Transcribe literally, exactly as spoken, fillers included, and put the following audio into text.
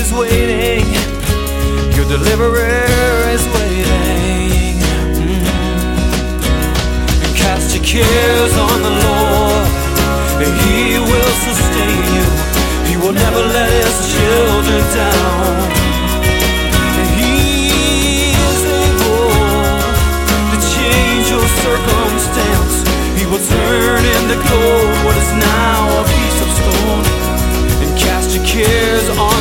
is waiting, your deliverer is waiting. Mm. Cast your cares on the Lord, He will sustain you. He will never let His